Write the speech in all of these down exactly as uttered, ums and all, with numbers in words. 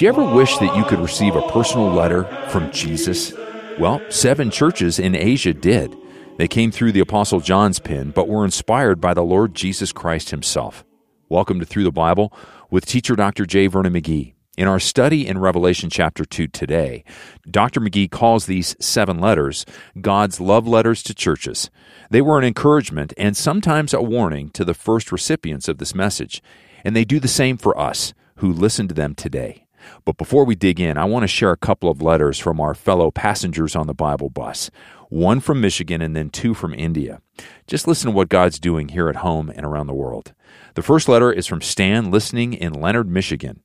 Do you ever wish that you could receive a personal letter from Jesus? Well, seven churches in Asia did. They came through the Apostle John's pen, but were inspired by the Lord Jesus Christ himself. Welcome to Through the Bible with teacher Doctor J. Vernon McGee. In our study in Revelation chapter two today, Doctor McGee calls these seven letters God's love letters to churches. They were an encouragement and sometimes a warning to the first recipients of this message, and they do the same for us who listen to them today. But before we dig in, I want to share a couple of letters from our fellow passengers on the Bible bus, one from Michigan and then two from India. Just listen to what God's doing here at home and around the world. The first letter is from Stan, listening in Leonard, Michigan.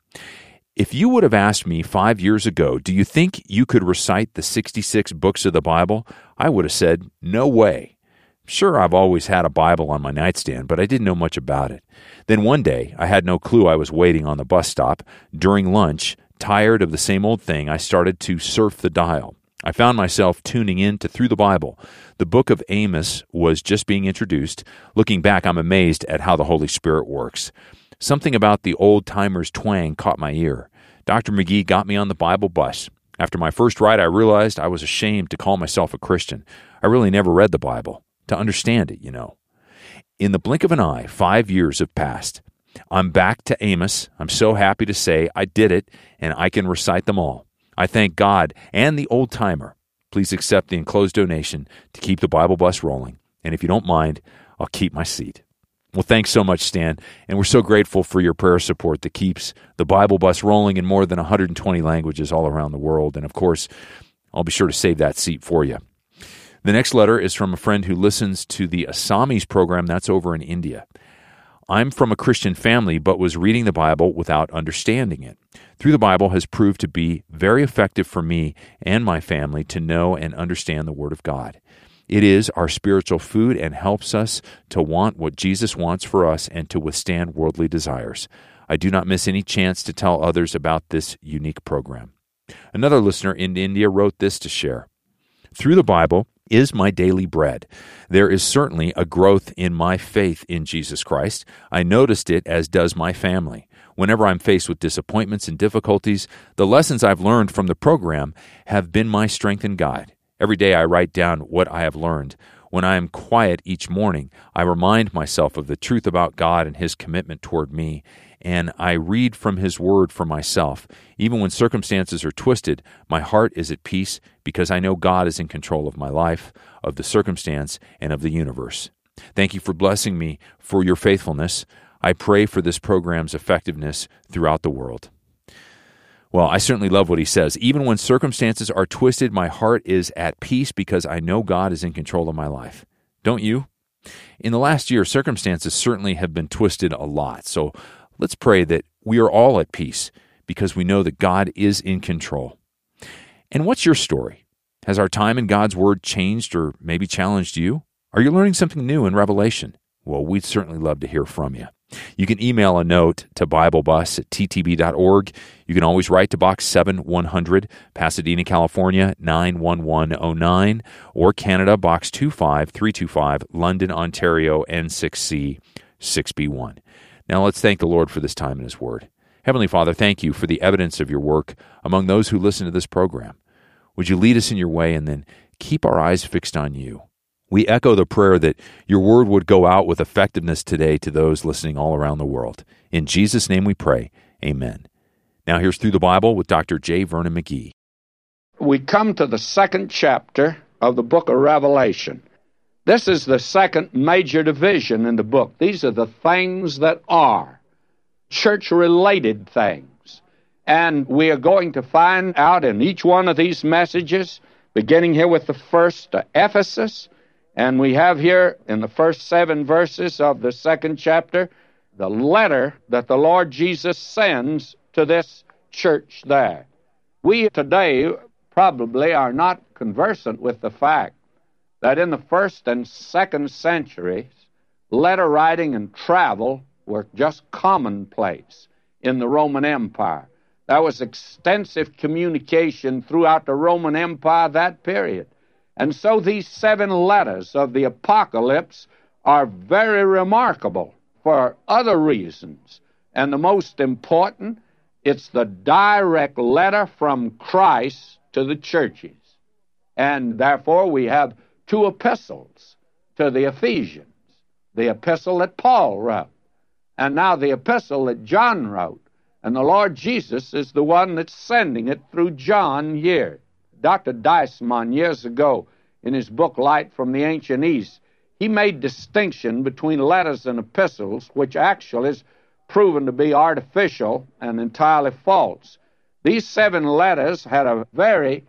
If you would have asked me five years ago, do you think you could recite the sixty-six books of the Bible? I would have said, no way. Sure, I've always had a Bible on my nightstand, but I didn't know much about it. Then one day, I had no clue I was waiting on the bus stop. During lunch, tired of the same old thing, I started to surf the dial. I found myself tuning in to Through the Bible. The book of Amos was just being introduced. Looking back, I'm amazed at how the Holy Spirit works. Something about the old-timer's twang caught my ear. Doctor McGee got me on the Bible bus. After my first ride, I realized I was ashamed to call myself a Christian. I really never read the Bible. To understand it, you know. In the blink of an eye, five years have passed. I'm back to Amos. I'm so happy to say I did it, and I can recite them all. I thank God and the old-timer. Please accept the enclosed donation to keep the Bible bus rolling. And if you don't mind, I'll keep my seat. Well, thanks so much, Stan, and we're so grateful for your prayer support that keeps the Bible bus rolling in more than one hundred twenty languages all around the world. And of course, I'll be sure to save that seat for you. The next letter is from a friend who listens to the Assamese program that's over in India. I'm from a Christian family, but was reading the Bible without understanding it. Through the Bible has proved to be very effective for me and my family to know and understand the Word of God. It is our spiritual food and helps us to want what Jesus wants for us and to withstand worldly desires. I do not miss any chance to tell others about this unique program. Another listener in India wrote this to share. Through the Bible is my daily bread. There is certainly a growth in my faith in Jesus Christ. I noticed it, as does my family. Whenever I'm faced with disappointments and difficulties, the lessons I've learned from the program have been my strength and guide. Every day I write down what I have learned. When I am quiet each morning, I remind myself of the truth about God and His commitment toward me, and I read from His Word for myself. Even when circumstances are twisted, my heart is at peace because I know God is in control of my life, of the circumstance, and of the universe. Thank you for blessing me for your faithfulness. I pray for this program's effectiveness throughout the world. Well, I certainly love what he says. Even when circumstances are twisted, my heart is at peace because I know God is in control of my life. Don't you? In the last year, circumstances certainly have been twisted a lot. So let's pray that we are all at peace because we know that God is in control. And what's your story? Has our time in God's Word changed or maybe challenged you? Are you learning something new in Revelation? Well, we'd certainly love to hear from you. You can email a note to BibleBus at t t b dot org. You can always write to Box seven one hundred, Pasadena, California, nine one one oh nine, or Canada, Box two five three two five, London, Ontario, N six C six B one. Now let's thank the Lord for this time in His Word. Heavenly Father, thank you for the evidence of your work among those who listen to this program. Would you lead us in your way and then keep our eyes fixed on you? We echo the prayer that your word would go out with effectiveness today to those listening all around the world. In Jesus' name we pray, amen. Now here's Through the Bible with Doctor J. Vernon McGee. We come to the second chapter of the book of Revelation. This is the second major division in the book. These are the things that are church-related things. And we are going to find out in each one of these messages, beginning here with the first, uh, Ephesus. And we have here in the first seven verses of the second chapter, the letter that the Lord Jesus sends to this church there. We today probably are not conversant with the fact that in the first and second centuries, letter writing and travel were just commonplace in the Roman Empire. There was extensive communication throughout the Roman Empire that period. And so these seven letters of the Apocalypse are very remarkable for other reasons. And the most important It's the direct letter from Christ to the churches. And therefore we have two epistles to the Ephesians, the epistle that Paul wrote, and now the epistle that John wrote. And the Lord Jesus is the one that's sending it through John here. Doctor Deisman, years ago, in his book Light from the Ancient East, he made distinction between letters and epistles, which actually is proven to be artificial and entirely false. These seven letters had a very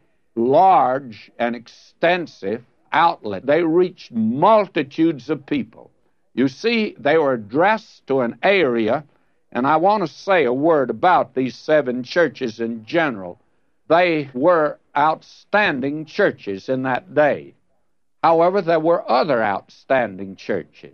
large and extensive outlet. They reached multitudes of people. You see, they were addressed to an area, and I want to say a word about these seven churches in general. They were outstanding churches in that day. However, there were other outstanding churches.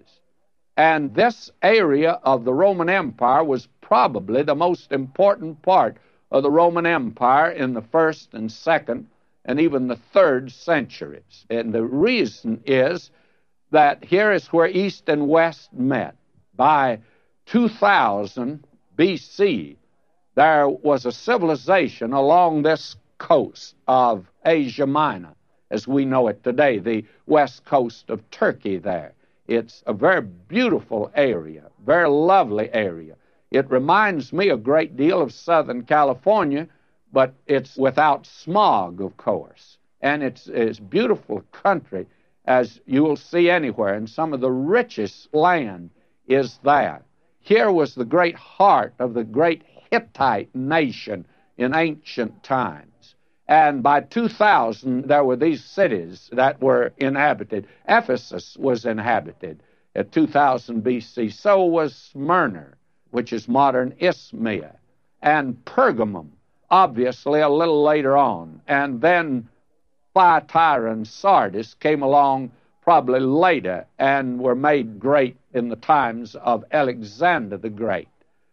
And this area of the Roman Empire was probably the most important part of the Roman Empire in the first and second and even the third centuries. And the reason is that here is where East and West met. By two thousand B C, there was a civilization along this coast of Asia Minor, as we know it today, the west coast of Turkey there. It's a very beautiful area, very lovely area. It reminds me a great deal of Southern California, but it's without smog, of course. And it's it's beautiful country, as you will see anywhere, and some of the richest land is there. Here was the great heart of the great Hittite nation in ancient times. And by two thousand, there were these cities that were inhabited. Ephesus was inhabited at two thousand B C. So was Smyrna, which is modern Ismaiah, and Pergamum, obviously a little later on. And then Thyatira and Sardis came along probably later and were made great in the times of Alexander the Great.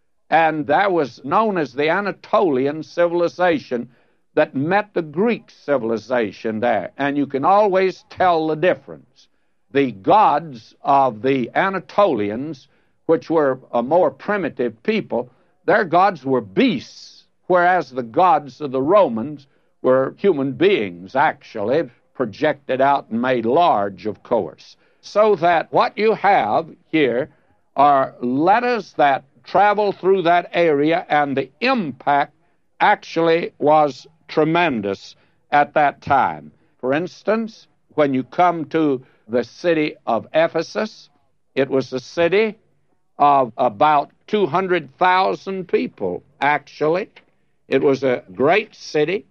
And there was known as the Anatolian civilization that met the Greek civilization there. And you can always tell the difference. The gods of the Anatolians, which were a more primitive people, their gods were beasts, whereas the gods of the Romans were human beings, actually, projected out and made large, of course. So that what you have here are letters that travel through that area, and the impact actually was tremendous at that time. For instance, when you come to the city of Ephesus, it was a city of about two hundred thousand people, actually. It was a great city,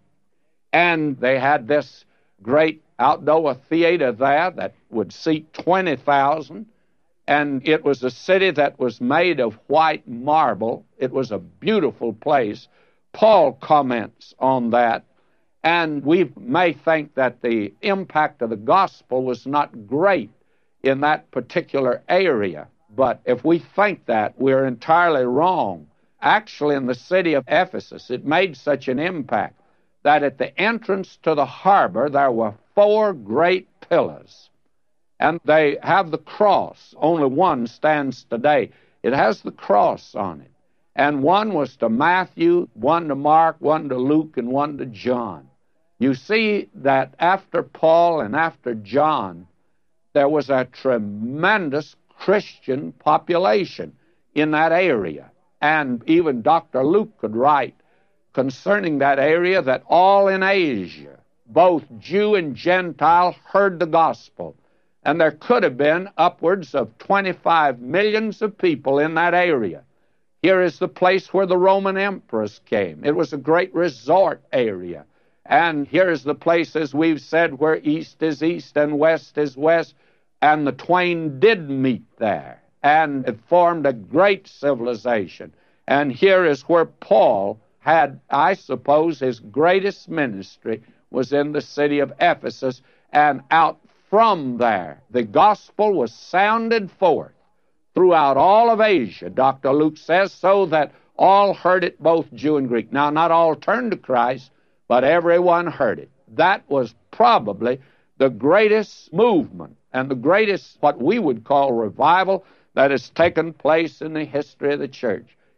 and they had this great outdoor theater there that would seat twenty thousand, and it was a city that was made of white marble. It was a beautiful place. Paul comments on that, and we may think that the impact of the gospel was not great in that particular area, but if we think that, we're entirely wrong. Actually, in the city of Ephesus, it made such an impact that at the entrance to the harbor there were four great pillars, and they have the cross. Only one stands today. It has the cross on it. And one was to Matthew, one to Mark, one to Luke, and one to John. You see that after Paul and after John, there was a tremendous Christian population in that area. And even Doctor Luke could write concerning that area that all in Asia, both Jew and Gentile, heard the gospel. And there could have been upwards of twenty-five millions of people in that area. Here is the place where the Roman emperors came. It was a great resort area. And here is the place, as we've said, where east is east and west is west. And the twain did meet there. And it formed a great civilization. And here is where Paul had, I suppose, his greatest ministry was in the city of Ephesus. And out from there, the gospel was sounded forth throughout all of Asia, Doctor Luke says, so that all heard it, both Jew and Greek. Now, not all turned to Christ, but everyone heard it. That was probably the greatest movement and the greatest, what we would call revival, that has taken place in the history of the church.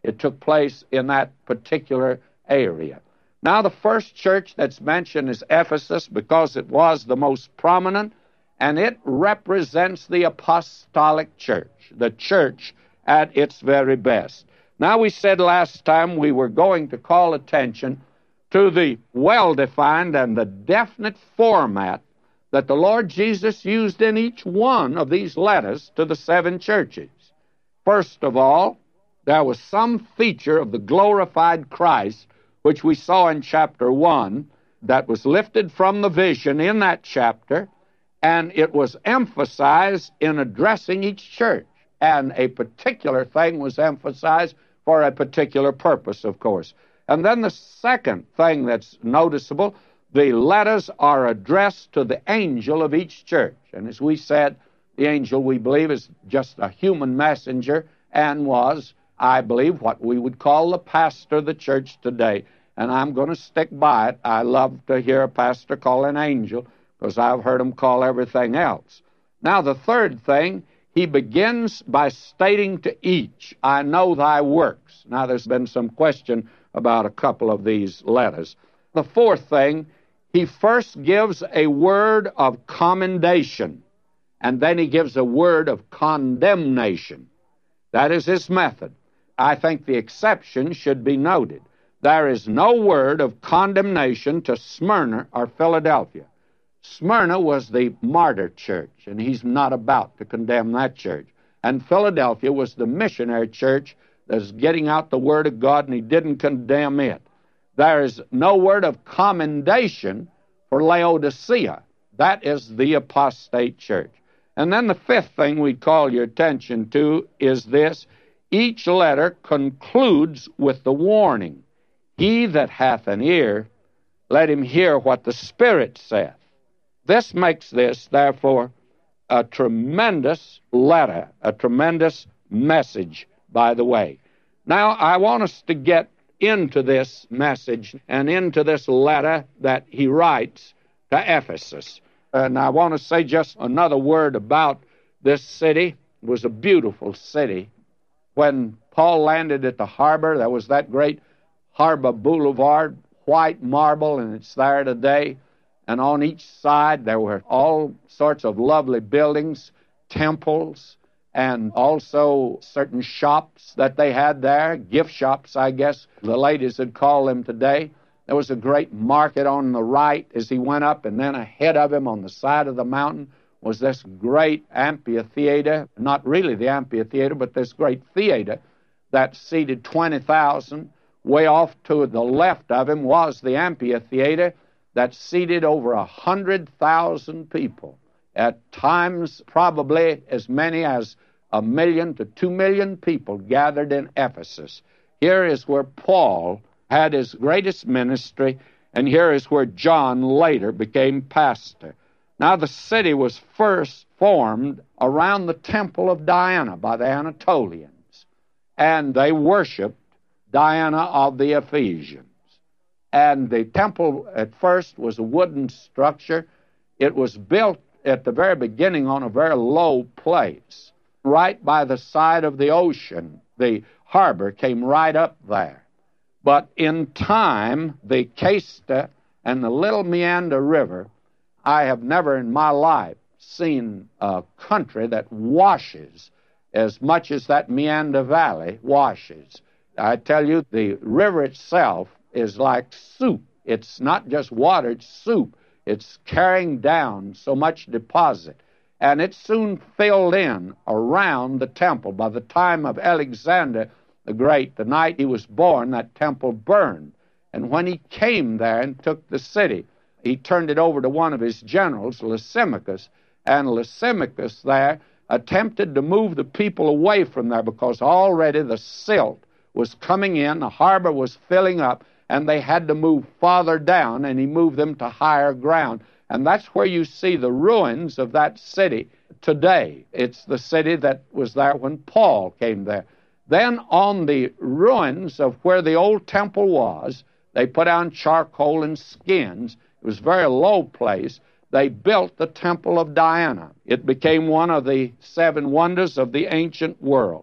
It took place in that particular area. Now, the first church that's mentioned is Ephesus because it was the most prominent, and it represents the apostolic church, the church at its very best. Now, we said last time we were going to call attention to the well-defined and the definite format that the Lord Jesus used in each one of these letters to the seven churches. First of all, there was some feature of the glorified Christ, which we saw in chapter one, that was lifted from the vision in that chapter, and it was emphasized in addressing each church. And a particular thing was emphasized for a particular purpose, of course. And then the second thing that's noticeable, the letters are addressed to the angel of each church. And as we said, the angel, we believe, is just a human messenger and was, I believe, what we would call the pastor of the church today. And I'm going to stick by it. I love to hear a pastor call an angel because I've heard him call everything else. Now, the third thing, he begins by stating to each, I know thy works. Now, there's been some question about a couple of these letters. The fourth thing, he first gives a word of commendation, and then he gives a word of condemnation. That is his method. I think the exception should be noted. There is no word of condemnation to Smyrna or Philadelphia. Smyrna was the martyr church, and he's not about to condemn that church. And Philadelphia was the missionary church that's getting out the Word of God, and he didn't condemn it. There is no word of commendation for Laodicea. That is the apostate church. And then the fifth thing we call your attention to is this. Each letter concludes with the warning, he that hath an ear, let him hear what the Spirit saith. This makes this, therefore, a tremendous letter, a tremendous message, by the way. Now, I want us to get into this message and into this letter that he writes to Ephesus. And I want to say just another word about this city. It was a beautiful city. When Paul landed at the harbor, there was that great harbor boulevard, white marble, and it's there today. And on each side, there were all sorts of lovely buildings, temples, and also certain shops that they had there, gift shops, I guess the ladies would call them today. There was a great market on the right as he went up, and then ahead of him on the side of the mountain was this great amphitheater, not really the amphitheater, but this great theater that seated twenty thousand. Way off to the left of him was the amphitheater that seated over a hundred thousand people. At times, probably as many as a million to two million people gathered in Ephesus. Here is where Paul had his greatest ministry, and here is where John later became pastor. Now, the city was first formed around the temple of Diana by the Anatolians, and they worshiped Diana of the Ephesians. And the temple at first was a wooden structure. It was built at the very beginning on a very low place, right by the side of the ocean. The harbor came right up there. But in time, the Casta and the Little Meander River, I have never in my life seen a country that washes as much as that Meander Valley washes. I tell you, the river itself is like soup. It's not just water, it's soup. It's carrying down so much deposit. And it soon filled in around the temple. By the time of Alexander the Great, the night he was born, that temple burned. And when he came there and took the city, he turned it over to one of his generals, Lysimachus, and Lysimachus there attempted to move the people away from there because already the silt was coming in, the harbor was filling up, and they had to move farther down, and he moved them to higher ground. And that's where you see the ruins of that city today. It's the city that was there when Paul came there. Then on the ruins of where the old temple was, they put down charcoal and skins. It was a very low place. They built the Temple of Diana. It became one of the seven wonders of the ancient world.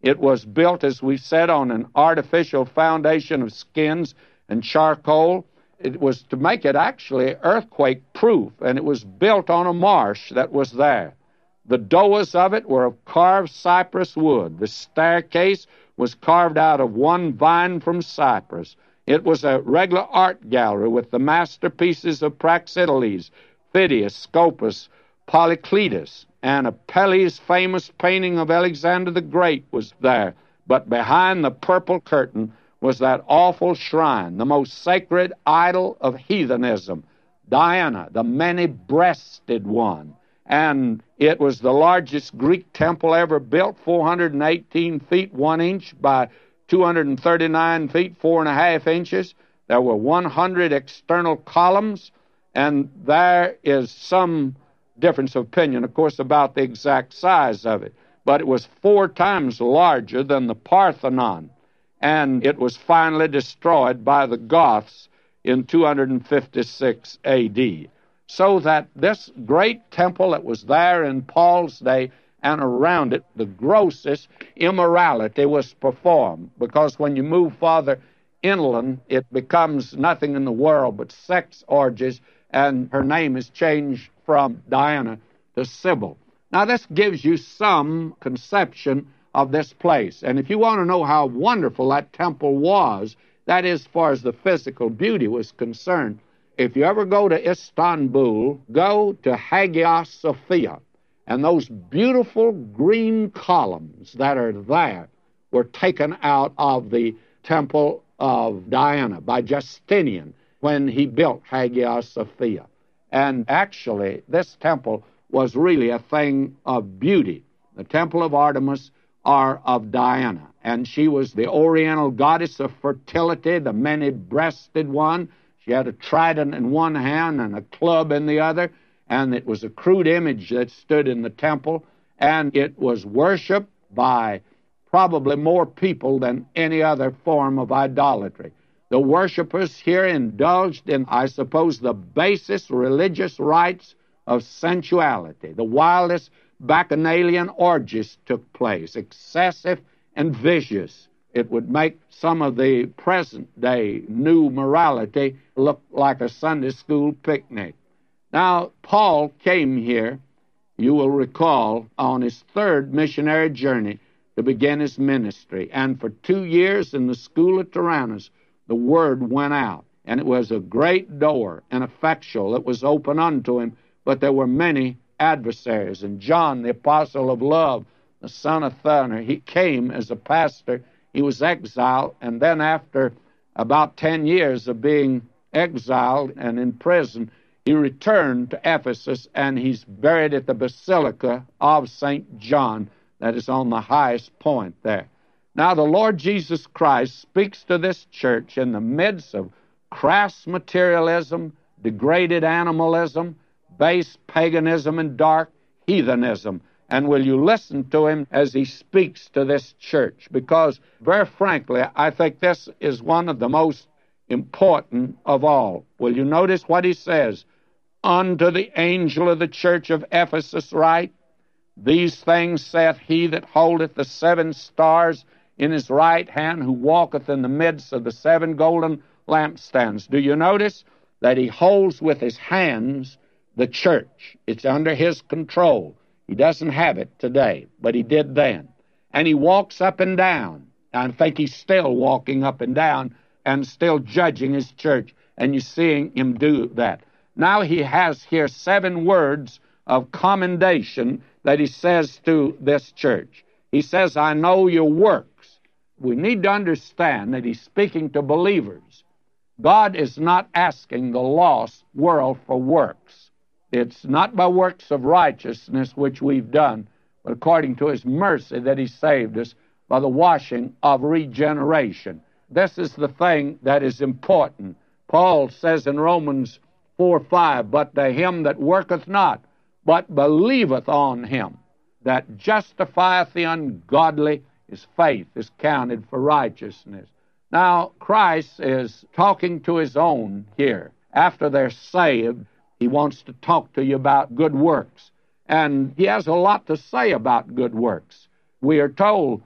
It was built, as we said, on an artificial foundation of skins and charcoal. It was to make it actually earthquake-proof, and it was built on a marsh that was there. The doors of it were of carved cypress wood. The staircase was carved out of one vine from Cyprus. It was a regular art gallery with the masterpieces of Praxiteles, Phidias, Scopas, Polycletus, and Apelles' famous painting of Alexander the Great was there. But behind the purple curtain was that awful shrine, the most sacred idol of heathenism, Diana, the many-breasted one. And it was the largest Greek temple ever built, four hundred eighteen feet, one inch by two hundred thirty-nine feet, four and a half inches. There were one hundred external columns, and there is some difference of opinion, of course, about the exact size of it. But it was four times larger than the Parthenon, and it was finally destroyed by the Goths in two hundred fifty-six A D So that this great temple that was there in Paul's day, and around it, the grossest immorality was performed, because when you move farther inland, it becomes nothing in the world but sex orgies, and her name is changed from Diana to Sybil. Now, this gives you some conception of this place. And if you want to know how wonderful that temple was, that is, as far as the physical beauty was concerned, if you ever go to Istanbul, go to Hagia Sophia, and those beautiful green columns that are there were taken out of the temple of Diana by Justinian when he built Hagia Sophia. And actually, this temple was really a thing of beauty. The temple of Artemis or of Diana, and she was the oriental goddess of fertility, the many-breasted one. She had a trident in one hand and a club in the other, and it was a crude image that stood in the temple, and it was worshipped by probably more people than any other form of idolatry. The worshipers here indulged in, I suppose, the basest religious rites of sensuality. The wildest bacchanalian orgies took place, excessive and vicious. It would make some of the present-day new morality look like a Sunday school picnic. Now, Paul came here, you will recall, on his third missionary journey to begin his ministry. And for two years in the school of Tyrannus, the word went out. And it was a great door and effectual that was open unto him, but there were many adversaries. And John, the apostle of love, the son of Thunder, he came as a pastor. He was exiled, and then after about ten years of being exiled and in prison, he returned to Ephesus, and he's buried at the Basilica of Saint John that is on the highest point there. Now, the Lord Jesus Christ speaks to this church in the midst of crass materialism, degraded animalism, base paganism, and dark heathenism. And will you listen to him as he speaks to this church? Because, very frankly, I think this is one of the most important of all. Will you notice what he says? Unto the angel of the church of Ephesus write, These things saith he that holdeth the seven stars in his right hand, who walketh in the midst of the seven golden lampstands. Do you notice that he holds with his hands the church? It's under his control. He doesn't have it today, but he did then. And he walks up and down. I think he's still walking up and down and still judging his church, and you're seeing him do that. Now he has here seven words of commendation that he says to this church. He says, I know your works. We need to understand that he's speaking to believers. God is not asking the lost world for works. It's not by works of righteousness which we've done, but according to his mercy that he saved us by the washing of regeneration. This is the thing that is important. Paul says in Romans four five, But to him that worketh not, but believeth on him that justifieth the ungodly, his faith is counted for righteousness. Now, Christ is talking to his own here. After they're saved, he wants to talk to you about good works. And he has a lot to say about good works. We are told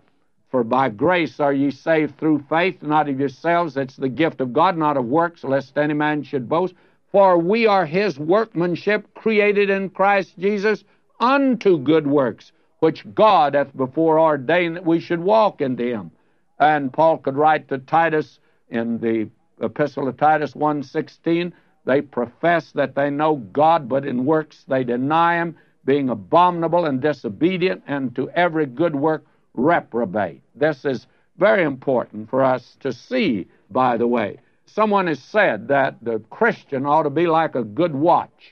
For by grace are ye saved through faith, not of yourselves. It's the gift of God, not of works, lest any man should boast. For we are his workmanship, created in Christ Jesus unto good works, which God hath before ordained that we should walk in them. And Paul could write to Titus in the Epistle of Titus one sixteen, they profess that they know God, but in works they deny him, being abominable and disobedient, and to every good work reprobate. This is very important for us to see, by the way. Someone has said that the Christian ought to be like a good watch,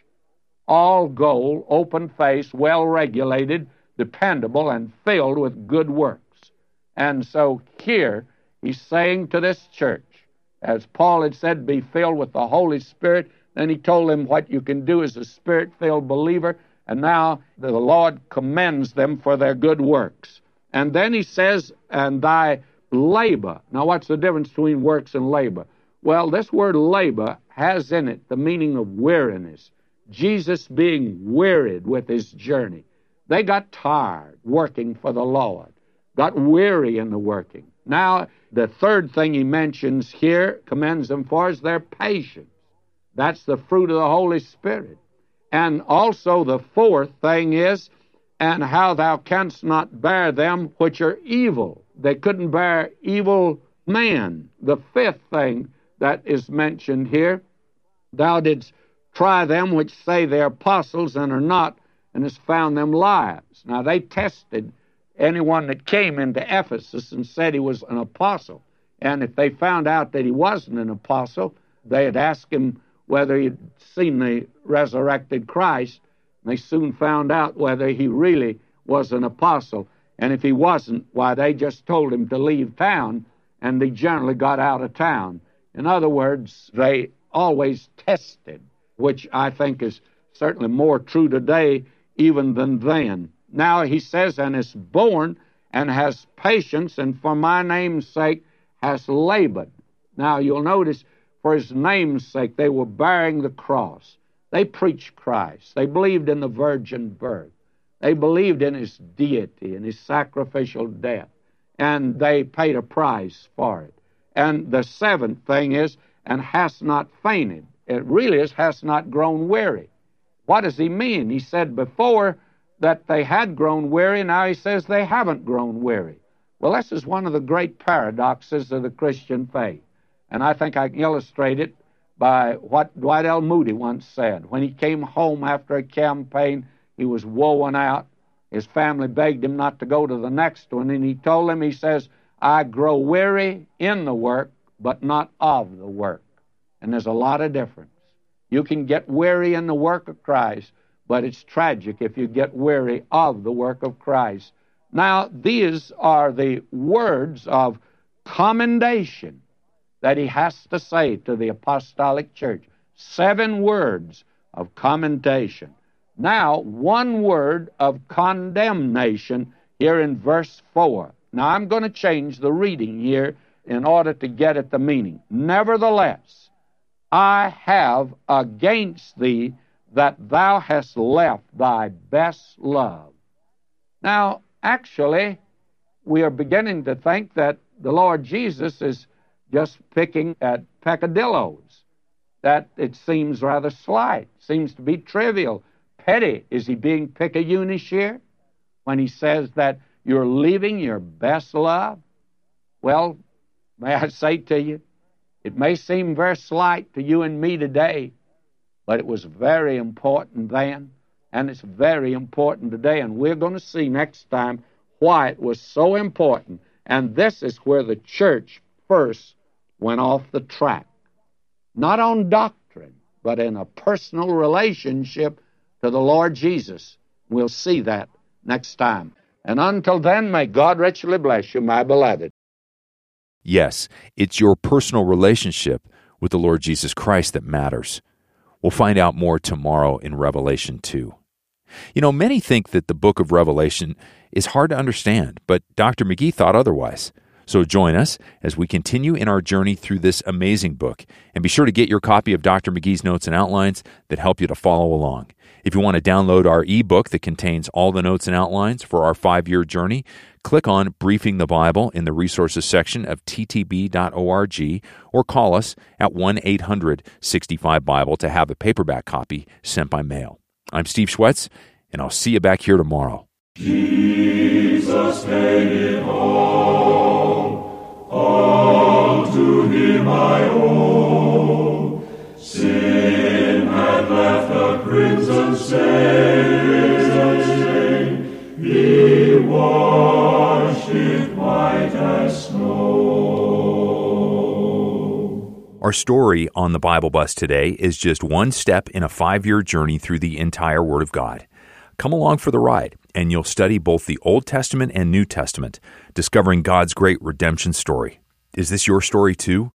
all gold, open-faced, well-regulated, dependable, and filled with good works. And so here he's saying to this church, as Paul had said, be filled with the Holy Spirit. Then he told them what you can do as a Spirit-filled believer. And now the Lord commends them for their good works. And then he says, and thy labor. Now, what's the difference between works and labor? Well, this word labor has in it the meaning of weariness. Jesus being wearied with his journey. They got tired working for the Lord, got weary in the working. Now, the third thing he mentions here, commends them for, is their patience. That's the fruit of the Holy Spirit. And also the fourth thing is, and how thou canst not bear them which are evil. They couldn't bear evil man. The fifth thing that is mentioned here, thou didst try them which say they're apostles and are not, and hast found them liars. Now they tested anyone that came into Ephesus and said he was an apostle. And if they found out that he wasn't an apostle, they'd ask him whether he'd seen the resurrected Christ. They soon found out whether he really was an apostle. And if he wasn't, why, they just told him to leave town, and they generally got out of town. In other words, they always tested, which I think is certainly more true today even than then. Now he says, and is born, and has patience, and for my name's sake has labored. Now you'll notice, for his name's sake, they were bearing the cross. They preached Christ. They believed in the virgin birth. They believed in his deity and his sacrificial death. And they paid a price for it. And the seventh thing is, and has not fainted. It really is, has not grown weary. What does he mean? He said before that they had grown weary. Now he says they haven't grown weary. Well, this is one of the great paradoxes of the Christian faith. And I think I can illustrate it by what Dwight L. Moody once said. When he came home after a campaign, he was woeing out. His family begged him not to go to the next one, and he told them, he says, I grow weary in the work, but not of the work. And there's a lot of difference. You can get weary in the work of Christ, but it's tragic if you get weary of the work of Christ. Now, these are the words of commendation that he has to say to the apostolic church. Seven words of commendation. Now, one word of condemnation here in verse four. Now, I'm going to change the reading here in order to get at the meaning. Nevertheless, I have against thee that thou hast left thy best love. Now, actually, we are beginning to think that the Lord Jesus is just picking at peccadillos, that it seems rather slight, seems to be trivial, petty. Is he being picayunish here when he says that you're leaving your best love? Well, may I say to you, it may seem very slight to you and me today, but it was very important then, and it's very important today, and we're going to see next time why it was so important. And this is where the church first went off the track. Not on doctrine, but in a personal relationship to the Lord Jesus. We'll see that next time. And until then, may God richly bless you, my beloved. Yes, it's your personal relationship with the Lord Jesus Christ that matters. We'll find out more tomorrow in Revelation two. You know, many think that the book of Revelation is hard to understand, but Doctor McGee thought otherwise. So join us as we continue in our journey through this amazing book. And be sure to get your copy of Doctor McGee's Notes and Outlines that help you to follow along. If you want to download our ebook that contains all the notes and outlines for our five-year journey, click on Briefing the Bible in the resources section of t t b dot org or call us at one eight hundred sixty-five Bible to have a paperback copy sent by mail. I'm Steve Schwetz, and I'll see you back here tomorrow. Jesus paid it all, all to him I owe. Sin had left a crimson stain, he washed it white as snow. Our story on the Bible Bus today is just one step in a five-year journey through the entire Word of God. Come along for the ride, and you'll study both the Old Testament and New Testament, discovering God's great redemption story. Is this your story too?